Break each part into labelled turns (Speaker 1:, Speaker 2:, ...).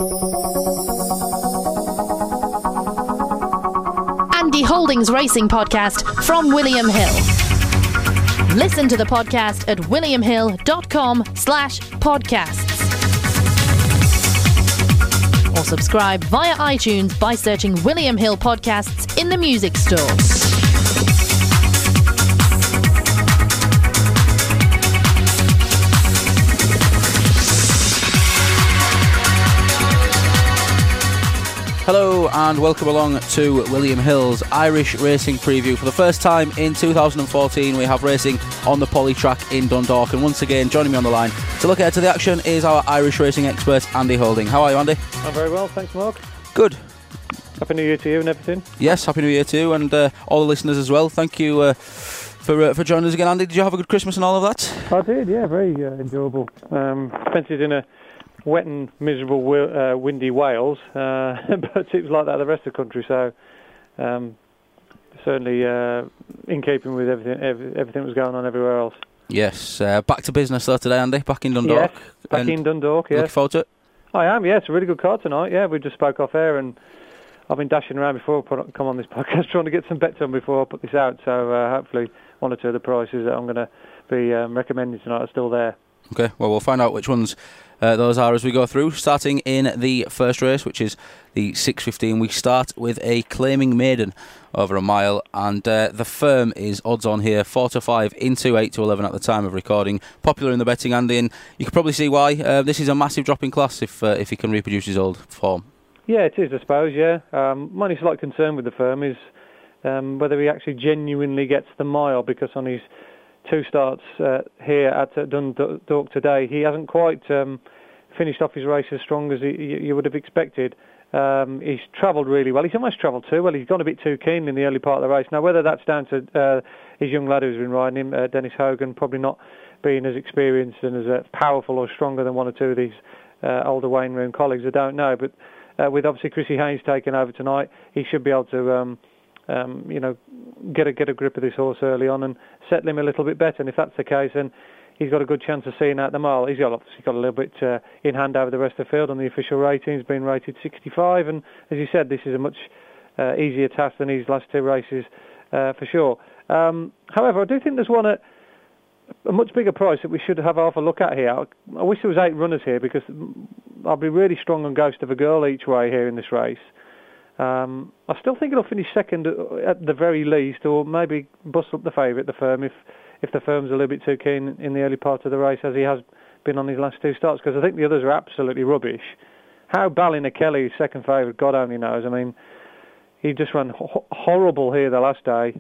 Speaker 1: Andy Holdings Racing Podcast from William Hill. Listen to the podcast at williamhill.com/podcasts. Or subscribe via iTunes by searching William Hill Podcasts in the music store.
Speaker 2: Hello and welcome along to William Hill's Irish Racing Preview. For the first time in 2014 we have racing on the Poly track in Dundalk, and once again joining me on the line to look ahead to the action is our Irish racing expert Andy Holding. How are you, Andy?
Speaker 3: I'm very well, thanks Mark.
Speaker 2: Good.
Speaker 3: Happy New Year to you and everything.
Speaker 2: Yes, Happy New Year to you and all the listeners as well. Thank you for joining us again, Andy. Did you have a good Christmas and all of that?
Speaker 3: I did, yeah, very enjoyable. Spent it in a wet and miserable windy Wales, but it was like that the rest of the country, so certainly in keeping with everything that was going on everywhere else.
Speaker 2: Yes, back to business though today, Andy, back in Dundalk.
Speaker 3: Yes, back in Dundalk, yes.
Speaker 2: Looking forward to it?
Speaker 3: I am, yeah, it's a really good card tonight, yeah, we just spoke off air and I've been dashing around before I come on this podcast trying to get some bets on before I put this out, so hopefully one or two of the prices that I'm going to be recommending tonight are still there.
Speaker 2: Okay, well, we'll find out which ones those are as we go through. Starting in the first race, which is the 6:15, we start with a Claiming Maiden over a mile, and the firm is odds on here 4-5 into 8-11 at the time of recording. Popular in the betting, Andy, and you can probably see why. This is a massive drop in class if he can reproduce his old form. Yeah,
Speaker 3: it is, I suppose. Yeah, my only slight concern with the firm is whether he actually genuinely gets the mile, because on his two starts here at Dundalk today, he hasn't quite finished off his race as strong as you would have expected. He's travelled really well. He's almost travelled too well. He's gone a bit too keen in the early part of the race. Now, whether that's down to his young lad who's been riding him, Dennis Hogan, probably not being as experienced and as powerful or stronger than one or two of these older Wayne Room colleagues, I don't know. But with obviously Chrissy Haynes taking over tonight, he should be able to get a grip of this horse early on and settle him a little bit better. And if that's the case, then he's got a good chance of seeing out the mile. He's obviously got a little bit in hand over the rest of the field on the official ratings, being rated 65. And as you said, this is a much easier task than his last two races for sure. However, I do think there's one at a much bigger price that we should have half a look at here. I wish there was 8 runners here, because I'll be really strong on Ghost of a Girl each way here in this race. I still think it'll finish second at the very least, or maybe bust up the favourite, the firm, if the firm's a little bit too keen in the early part of the race, as he has been on his last two starts, because I think the others are absolutely rubbish. How Ballina-Kelly is second favourite, God only knows. I mean, he just ran horrible here the last day.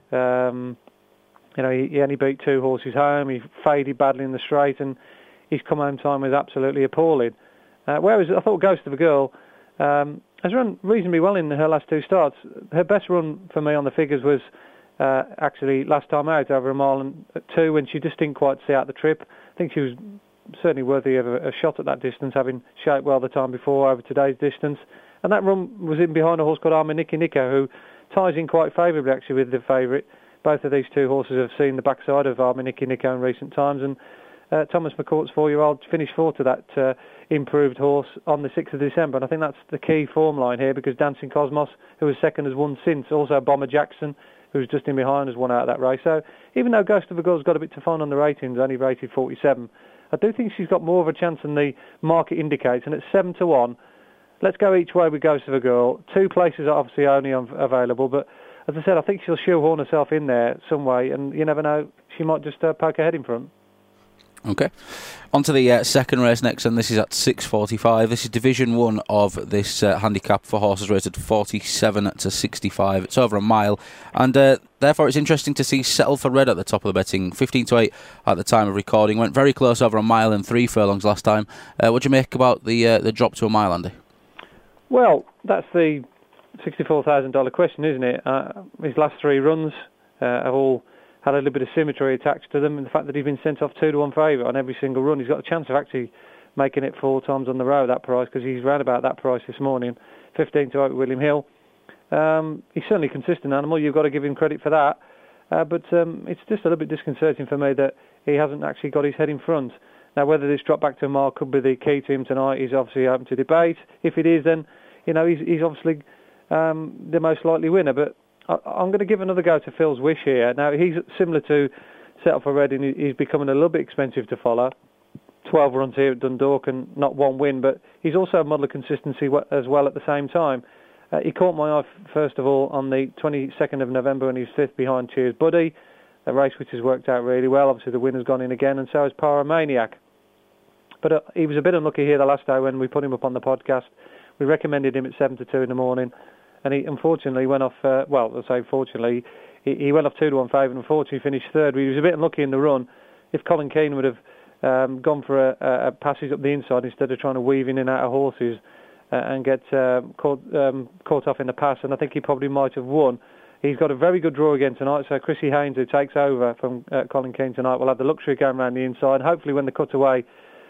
Speaker 3: He only beat 2 horses home, he faded badly in the straight, and his come-home time was absolutely appalling. Whereas I thought Ghost of a Girl has run reasonably well in her last 2 starts. Her best run for me on the figures was actually last time out over a mile and 2, when she just didn't quite see out the trip. I think she was certainly worthy of a shot at that distance, having shaped well the time before over today's distance. And that run was in behind a horse called Army Nicky Nico, who ties in quite favourably actually with the favourite. Both of these two horses have seen the backside of Army Nicky Nico in recent times, and Thomas McCourt's 4-year-old finished 4th to that improved horse on the 6th of December, and I think that's the key form line here, because Dancing Cosmos, who was second, has won since. Also Bomber Jackson, who's just in behind, has won out of that race. So even though Ghost of a Girl's got a bit to find on the ratings, only rated 47, I do think she's got more of a chance than the market indicates, and at 7-1, let's go each way with Ghost of a Girl. 2 places are obviously only available, but as I said, I think she'll shoehorn herself in there some way, and you never know, she might just poke her head in front.
Speaker 2: Okay. On to the second race next, and this is at 6:45. This is Division 1 of this handicap for horses rated 47 to 65. It's over a mile, and therefore it's interesting to see Settle for Red at the top of the betting. 15-8 at the time of recording. Went very close over a mile and 3 furlongs last time. What do you make about the drop to a mile, Andy?
Speaker 3: Well, that's the $64,000 question, isn't it? His last 3 runs have all had a little bit of symmetry attached to them, and the fact that he's been sent off 2-1 favourite on every single run, he's got a chance of actually making it 4 times on the row at that price, because he's round about that price this morning. 15-8 with William Hill. He's certainly a consistent animal, you've got to give him credit for that, but it's just a little bit disconcerting for me that he hasn't actually got his head in front. Now, whether this drop back to a mile could be the key to him tonight is obviously open to debate. If it is, then he's obviously the most likely winner. But I'm going to give another go to Phil's Wish here. Now, he's similar to Settle for Reading. He's becoming a little bit expensive to follow. 12 runs here at Dundalk and not one win, but he's also a model of consistency as well at the same time. He caught my eye, first of all, on the 22nd of November when he was fifth behind Cheers Buddy, a race which has worked out really well. Obviously, the winner's gone in again, and so has Pyromaniac. But he was a bit unlucky here the last day when we put him up on the podcast. We recommended him at 7-2 in the morning, and he unfortunately went off, fortunately, he went off 2-1 favourite and unfortunately finished third. He was a bit unlucky in the run. If Colin Keane would have gone for a passage up the inside instead of trying to weave in and out of horses and get caught off in the pass, and I think he probably might have won. He's got a very good draw again tonight, so Chrissy Haynes, who takes over from Colin Keane tonight, will have the luxury of going around the inside. Hopefully when the cutaway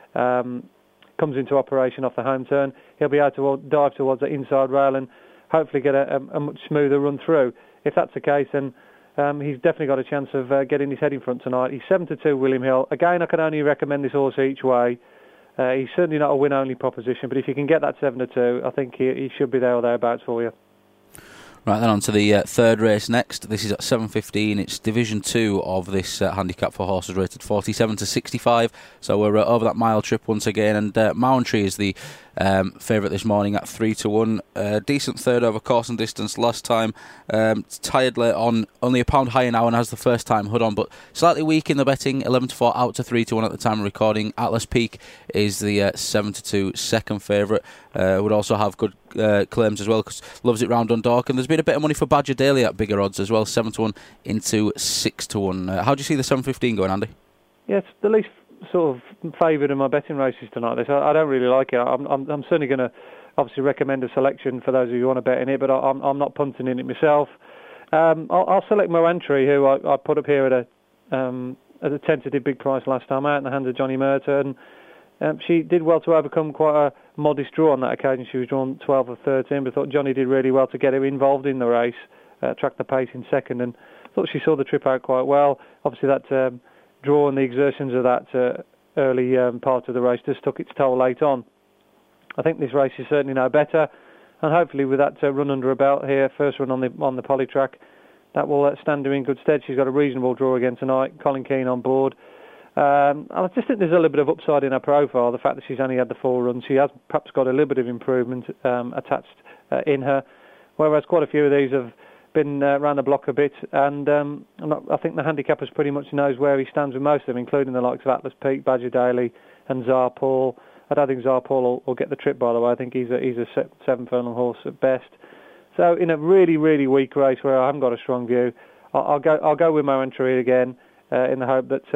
Speaker 3: comes into operation off the home turn, he'll be able to dive towards the inside rail and hopefully get a much smoother run through. If that's the case, then he's definitely got a chance of getting his head in front tonight. He's 7-2, William Hill. Again, I can only recommend this horse each way. He's certainly not a win-only proposition, but if you can get that 7-2, I think he should be there or thereabouts for you.
Speaker 2: Right, then on to the third race next. This is at 7:15. It's Division 2 of this handicap for horses rated 47 to 65. So we're over that mile trip once again. And Mountry is the favourite this morning at 3-1. Decent third over course and distance last time. Tired late on, only a pound higher now and has the first time hood on, but slightly weak in the betting. 11-4 out to 3-1 at the time of recording. Atlas Peak is the 7-2 second favourite. Would also have good claims as well because loves it round Dundalk, and there's been a bit of money for Badger Daly at bigger odds as well, 7-1 into 6-1. How do you see the 7:15 going, Andy?
Speaker 3: Yeah, it's the least sort of favoured in my betting races tonight. I don't really like it. I'm certainly going to obviously recommend a selection for those of you who want to bet in it, but I'm not punting in it myself. I'll select Moantry, who I put up here at a tentative big price last time out in the hands of Johnny Merton. She did well to overcome quite a modest draw on that occasion. She was drawn 12 of 13, but I thought Johnny did really well to get her involved in the race, track the pace in second, and thought she saw the trip out quite well. Obviously that draw and the exertions of that early part of the race just took its toll late on. I think this race is certainly no better, and hopefully with that run under her belt here, first run on the poly track, that will stand her in good stead. She's got a reasonable draw again tonight. Colin Keane on board. I just think there's a little bit of upside in her profile, the fact that she's only had the 4 runs. She has perhaps got a little bit of improvement attached in her, whereas quite a few of these have been around the block a bit, and I think the handicappers pretty much knows where he stands with most of them, including the likes of Atlas Peak, Badger Daly and Tsar Paul. I don't think Tsar Paul will get the trip, by the way. I think he's a 7 furlong horse at best. So in a really, really weak race where I haven't got a strong view, I'll go with Moantry again in the hope that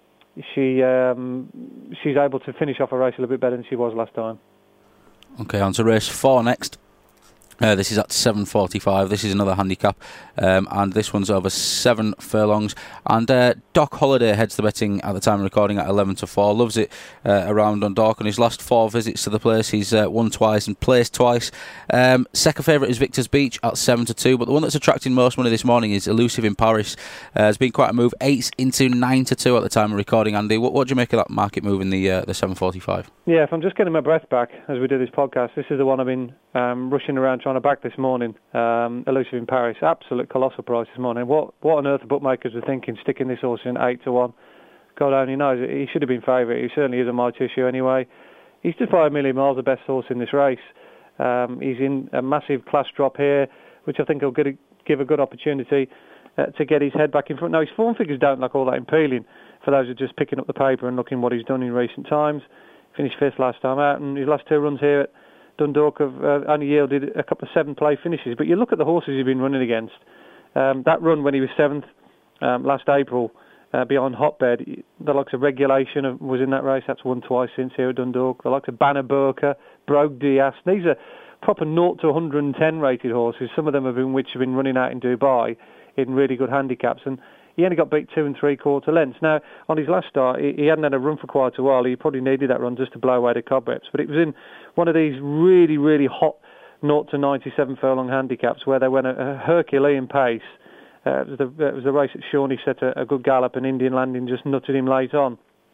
Speaker 3: she's able to finish off a race a little bit better than she was last time.
Speaker 2: Okay, on to race 4 next. This is at 7:45. This is another handicap, and this one's over 7 furlongs. And Doc Holliday heads the betting at the time of recording at 11-4. Loves it around Dundalk. On his last 4 visits to the place, he's won twice and placed twice. Second favourite is Victor's Beach at 7-2, but the one that's attracting most money this morning is Elusive in Paris. It's been quite a move, 8 into 9-2 at the time of recording. Andy, what do you make of that market move in the 7:45?
Speaker 3: Yeah, if I'm just getting my breath back as we do this podcast, this is the one I've been rushing around trying to back this morning. Elusive in Paris, absolute colossal price this morning. What on earth the bookmakers were thinking, sticking this horse in 8-1? God only knows. He should have been favourite. He certainly is a my tissue anyway. He's just by a million miles the best horse in this race. He's in a massive class drop here, which I think will give a good opportunity to get his head back in front. Now, his form figures don't look all that appealing for those who are just picking up the paper and looking what he's done in recent times. Finished 5th last time out, and his last 2 runs here at Dundalk have only yielded a couple of 7-play finishes. But you look at the horses he's been running against. That run when he was 7th last April beyond Hotbed, the likes of Regulation was in that race. That's won twice since here at Dundalk. The likes of Banner Burka, Brogue Diaz. These are proper 0 to 110 rated horses. Some of them have been running out in Dubai in really good handicaps, and he only got beat 2 3/4 lengths. Now, on his last start, he hadn't had a run for quite a while. He probably needed that run just to blow away the cobwebs. But it was in one of these really, really hot 0 to 97 furlong handicaps where they went at a Herculean pace. It was the race at Shawnee set a good gallop, and Indian Landing just nutted him late on.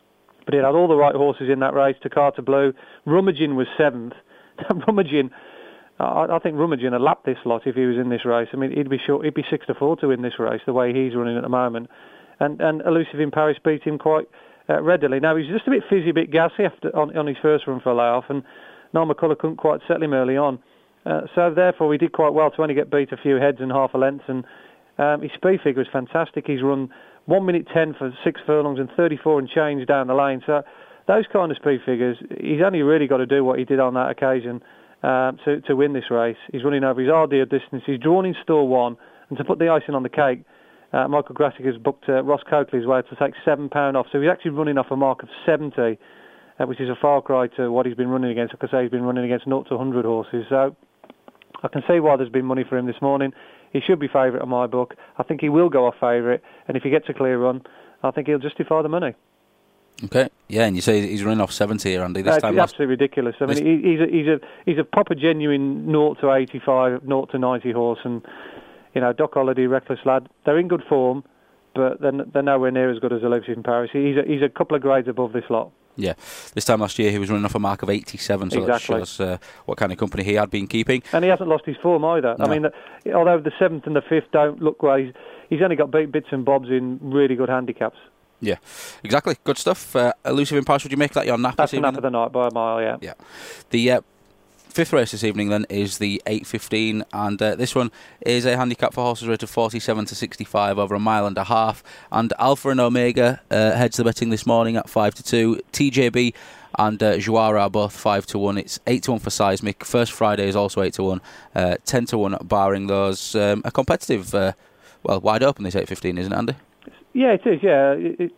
Speaker 3: But he had all the right horses in that race. Takata Blue. Rummaging was 7th. Rummaging, I think Rummaging had lapped this lot if he was in this race. I mean, he'd be 6-4 to win this race, the way he's running at the moment. And Elusive in Paris beat him quite readily. Now, he's just a bit fizzy, a bit gassy on his first run for a layoff, and Noel McCullough couldn't quite settle him early on. So therefore, he did quite well to only get beat a few heads and half a length, and his speed figure is fantastic. He's run 1 minute 10 for 6 furlongs and 34 and change down the lane. So those kind of speed figures, he's only really got to do what he did on that occasion to win this race. He's running over his RDO distance. He's drawn in stall 1, and to put the icing on the cake, Michael Grassick has booked Ross Coakley's way to take £7 off. So he's actually running off a mark of 70, which is a far cry to what he's been running against. Like I say, he's been running against 0 to 100 horses. So I can see why there's been money for him this morning. He should be favourite on my book. I think he will go off favourite, and if he gets a clear run, I think he'll justify the money.
Speaker 2: Okay, yeah, and you say he's running off 70 here, Andy. This time,
Speaker 3: absolutely ridiculous. I mean, he's a proper genuine 0 to 85, 0 to 90 horse, and you know, Doc Holliday, Reckless Lad, they're in good form, but they're nowhere near as good as Elusive in Paris. He's a couple of grades above this lot.
Speaker 2: Yeah, this time last year he was running off a mark of 87, so
Speaker 3: exactly.
Speaker 2: That shows what kind of company he had been keeping.
Speaker 3: And he hasn't lost his form either. No. I mean, although the 7th and the 5th don't look great, he's only got bits and bobs in really good handicaps.
Speaker 2: Yeah, exactly. Good stuff. Elusive in Paris, would you make that your nap
Speaker 3: That's
Speaker 2: this evening?
Speaker 3: That's the nap of the night by a mile, yeah.
Speaker 2: Yeah. The 5th race this evening then is the 8:15, and this one is a handicap for horses rated 47 to 65 over a mile and a half. And Alpha and Omega heads the betting this morning at 5 to 2. TJB and Jouara are both 5 to 1. It's 8 to 1 for Seismic. First Friday is also 8 to 1. 10 to 1 barring those. A competitive, wide open this 8:15, isn't it, Andy?
Speaker 3: Yeah, it is. Yeah.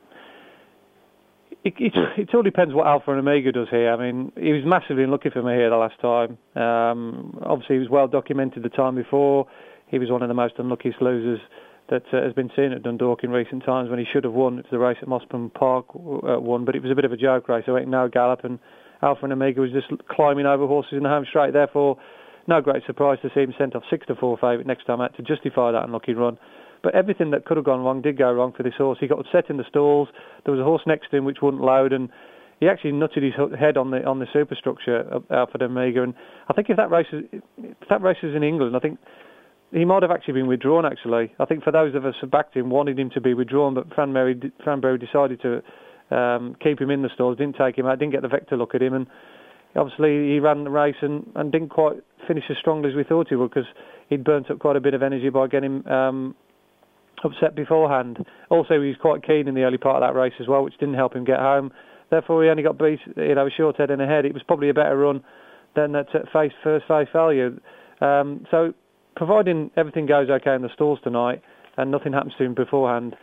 Speaker 3: It all depends what Alpha and Omega does here. I mean, he was massively unlucky for me here the last time. Obviously, he was well documented the time before. He was one of the most unluckiest losers that has been seen at Dundalk in recent times when he should have won. It was the race at Mossburn Park won, but it was a bit of a joke race. I went no gallop, and Alpha and Omega was just climbing over horses in the home straight. Therefore, no great surprise to see him sent off 6 to 4 favourite next time out to justify that unlucky run. But everything that could have gone wrong did go wrong for this horse. He got upset in the stalls. There was a horse next to him which wouldn't load, and he actually nutted his head on the superstructure of Alpha and Omega. And I think if that race was in England, I think he might have actually been withdrawn. Actually, I think for those of us who backed him, wanted him to be withdrawn, but Franberry decided to keep him in the stalls, didn't take him out, didn't get the Vector look at him, and obviously he ran the race and didn't quite finish as strongly as we thought he would, because he'd burnt up quite a bit of energy by getting upset beforehand. Also, he was quite keen in the early part of that race as well, which didn't help him get home. Therefore, he only got beat, a short head and a head. It was probably a better run than at first face value. So, providing everything goes okay in the stalls tonight and nothing happens to him beforehand,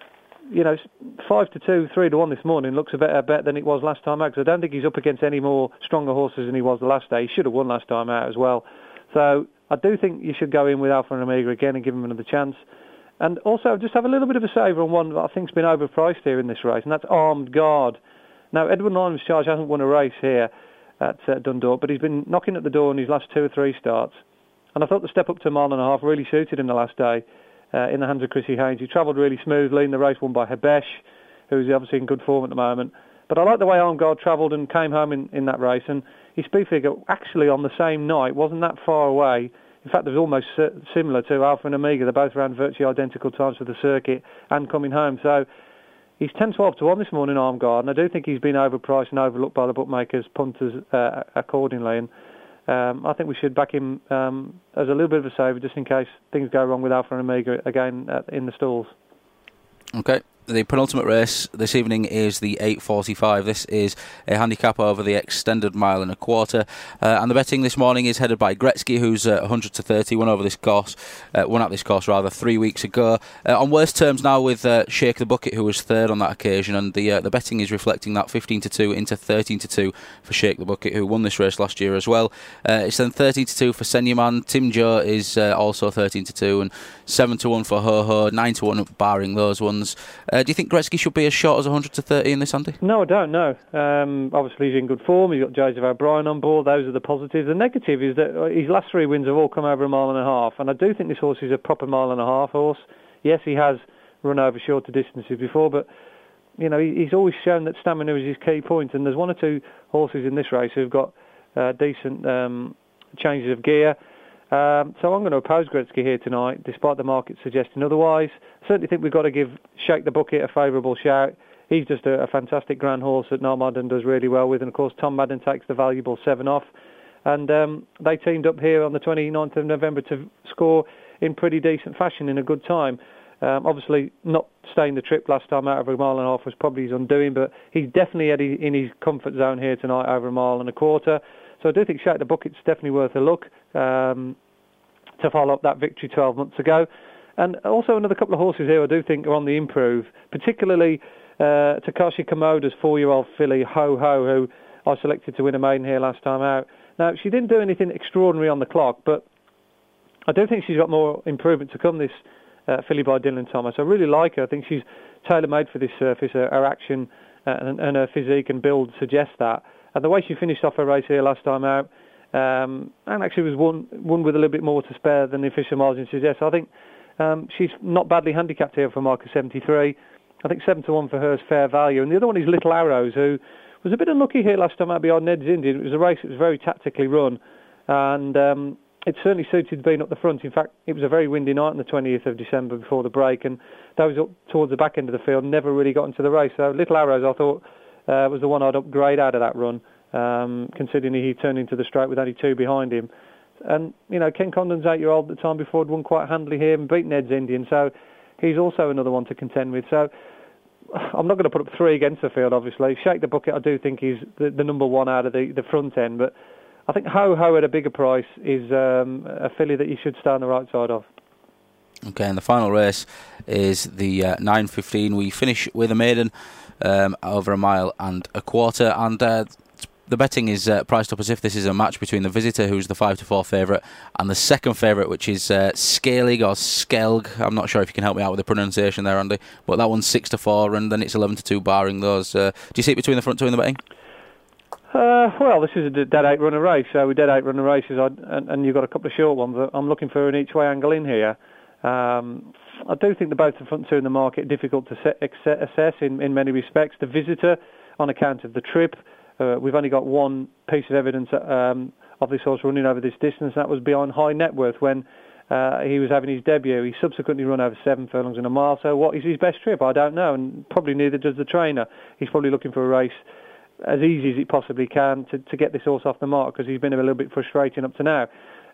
Speaker 3: 5 to 2, 3 to 1 this morning looks a better bet than it was last time out, because I don't think he's up against any more stronger horses than he was the last day. He should have won last time out as well. So, I do think you should go in with Alpha and Omega again and give him another chance. And also, just have a little bit of a savour on one that I think's been overpriced here in this race, and that's Armed Guard. Now, Edward Lyman's Charge hasn't won a race here at Dundalk, but he's been knocking at the door in his last 2 or 3 starts. And I thought the step up to a mile and a half really suited him the last day in the hands of Chrissy Haynes. He travelled really smoothly in the race won by Habesh, who's obviously in good form at the moment. But I like the way Armed Guard travelled and came home in that race, and his speed figure actually on the same night wasn't that far away. In fact, it was almost similar to Alpha and Omega. They both ran virtually identical times for the circuit and coming home. So he's 10-12 to 1 this morning, Armed Guard, and I do think he's been overpriced and overlooked by the bookmakers, punters accordingly. And I think we should back him as a little bit of a saver, just in case things go wrong with Alpha and Omega again in the stalls.
Speaker 2: Okay. The penultimate race this evening is the 8:45. This is a handicap over the extended mile and a quarter. And the betting this morning is headed by Gretzky, who's 100 to 30, won at this course 3 weeks ago. On worse terms now with Shake the Bucket, who was third on that occasion. And the betting is reflecting that 15 to 2 into 13 to 2 for Shake the Bucket, who won this race last year as well. It's then 13 to 2 for Senyaman. Tim Joe is also 13 to 2, and 7 to 1 for Ho Ho, 9 to 1 barring those ones. Do you think Gretzky should be as short as 100 to 30 in this, Andy?
Speaker 3: No, I don't know. Obviously, he's in good form. He's got Joseph O'Brien on board. Those are the positives. The negative is that his last 3 wins have all come over a mile and a half, and I do think this horse is a proper mile and a half horse. Yes, he has run over shorter distances before, but he's always shown that stamina is his key point, and there's one or two horses in this race who've got decent changes of gear. So I'm going to oppose Gretzky here tonight, despite the market suggesting otherwise. I certainly think we've got to give Shake the Bucket a favourable shout. He's just a fantastic grand horse that Niall Madden does really well with, and of course Tom Madden takes the valuable 7 off. And they teamed up here on the 29th of November to score in pretty decent fashion in a good time. Obviously, not staying the trip last time out over a mile and a half was probably his undoing, but he's definitely in his comfort zone here tonight over a mile and a quarter. So I do think Shake the Bucket's definitely worth a look to follow up that victory 12 months ago. And also another couple of horses here I do think are on the improve, particularly Takashi Komoda's 4-year-old filly, Ho Ho, who I selected to win a maiden here last time out. Now, she didn't do anything extraordinary on the clock, but I do think she's got more improvement to come, this filly by Dylan Thomas. I really like her. I think she's tailor-made for this surface. Her action and her physique and build suggest that. And the way she finished off her race here last time out, and actually was won with a little bit more to spare than the official margin suggests. I think she's not badly handicapped here for marker 73. I think 7-1 for her is fair value. And the other one is Little Arrows, who was a bit unlucky here last time out behind Ned's Indian. It was a race that was very tactically run, and it certainly suited being up the front. In fact, it was a very windy night on the 20th of December before the break, and those up towards the back end of the field never really got into the race. So Little Arrows, I thought, was the one I'd upgrade out of that run, considering he turned into the straight with only 2 behind him. And, Ken Condon's 8-year-old at the time before had won quite handily here and beat Ned's Indian, so he's also another one to contend with. So I'm not going to put up 3 against the field, obviously. Shake the Bucket, I do think, is the number one out of the front end, but I think Ho Ho at a bigger price is a filly that you should stay on the right side of.
Speaker 2: Okay, and the final race is the 9:15. We finish with a maiden over a mile and a quarter, and the betting is priced up as if this is a match between the Visitor, who's the 5-4 favourite, and the second favourite, which is Scalig or Skelg. I'm not sure if you can help me out with the pronunciation there, Andy, but that one's 6-4, and then it's 11-2 barring those. Do you see it between the front two in the betting?
Speaker 3: Well, this is a dead 8-runner race, so with dead 8-runner races, and you've got a couple of short ones, I'm looking for an each-way angle in here. I do think both the front two in the market are difficult to assess in many respects. The Visitor, on account of the trip, we've only got one piece of evidence of this horse running over this distance, and that was behind High Net Worth when he was having his debut. He subsequently run over 7 furlongs in a mile, so what is his best trip? I don't know, and probably neither does the trainer. He's probably looking for a race as easy as it possibly can to get this horse off the mark, because he's been a little bit frustrating up to now.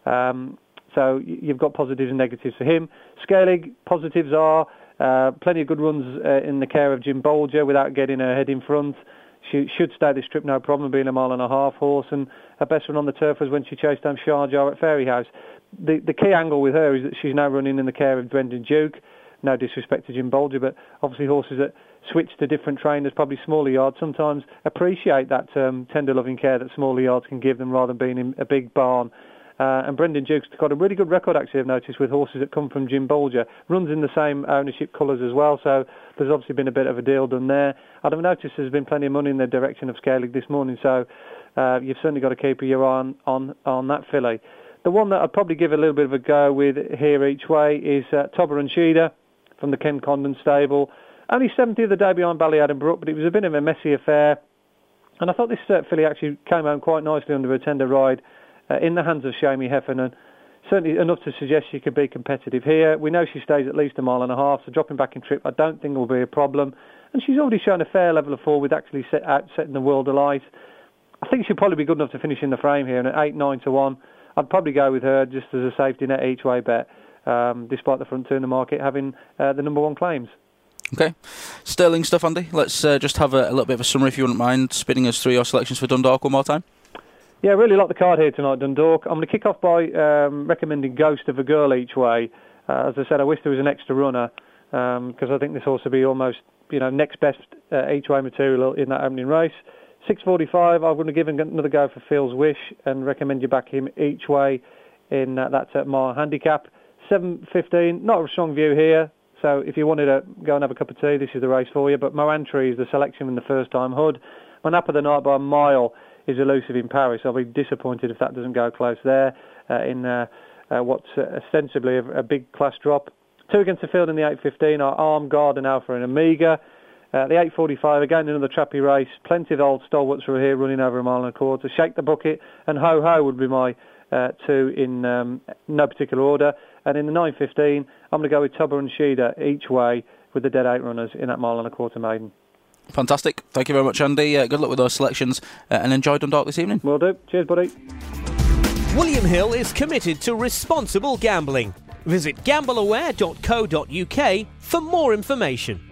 Speaker 3: So you've got positives and negatives for him. Scalig, positives are plenty of good runs in the care of Jim Bolger without getting her head in front. She should stay this trip no problem, being a 1.5 mile horse, and her best run on the turf was when she chased down Sharjah at Fairyhouse. The key angle with her is that she's now running in the care of Brendan Duke. No disrespect to Jim Bolger, but obviously horses that switch to different trainers, probably smaller yards, sometimes appreciate that tender loving care that smaller yards can give them rather than being in a big barn. And Brendan Duke's got a really good record, actually, I've noticed, with horses that come from Jim Bolger. Runs in the same ownership colours as well, so there's obviously been a bit of a deal done there. I've noticed there's been plenty of money in the direction of Scalig this morning, so you've certainly got to keep your eye on that filly. The one that I'd probably give a little bit of a go with here each way is Tobber and Sheeda from the Ken Condon stable. Only 70th of the day behind Ballyadam Brook, but it was a bit of a messy affair. And I thought this filly actually came home quite nicely under a tender ride in the hands of Shamie Heffernan. Certainly enough to suggest she could be competitive here. We know she stays at least 1.5 miles, so dropping back in trip I don't think will be a problem. And she's already shown a fair level of form with actually setting the world alight. I think she'll probably be good enough to finish in the frame here, and at 8-9-1, I'd probably go with her just as a safety net each way bet, despite the front two in the market having the number one claims.
Speaker 2: Okay. Sterling stuff, Andy. Let's just have a little bit of a summary, if you wouldn't mind, spinning us through your selections for Dundalk one more time.
Speaker 3: Yeah, really like the card here tonight, Dundalk. I'm going to kick off by recommending Ghost of a Girl each way. As I said, I wish there was an extra runner, because I think this horse will be almost, next best each way material in that opening race. 6:45, I'm going to give another go for Phil's Wish and recommend you back him each way in that mile handicap. 7:15, not a strong view here, so if you wanted to go and have a cup of tea, this is the race for you. But Moantry is the selection in the first time Hood. My nap of the night by a mile is elusive in Paris. I'll be disappointed if that doesn't go close there in what's ostensibly a big class drop. 2 against the field in the 8:15 are Arm, Guard and Alpha and Omega. The 8:45, again, another trappy race. Plenty of old stalwarts who are here running over a mile and a quarter. Shake the Bucket and Ho Ho would be my two in no particular order. And in the 9:15, I'm going to go with Tubber and Sheeda each way with the dead 8 runners in that mile and a quarter maiden.
Speaker 2: Fantastic. Thank you very much, Andy. Good luck with those selections and enjoy Dundalk this evening.
Speaker 3: Will do. Cheers, buddy.
Speaker 4: William Hill is committed to responsible gambling. Visit gambleaware.co.uk for more information.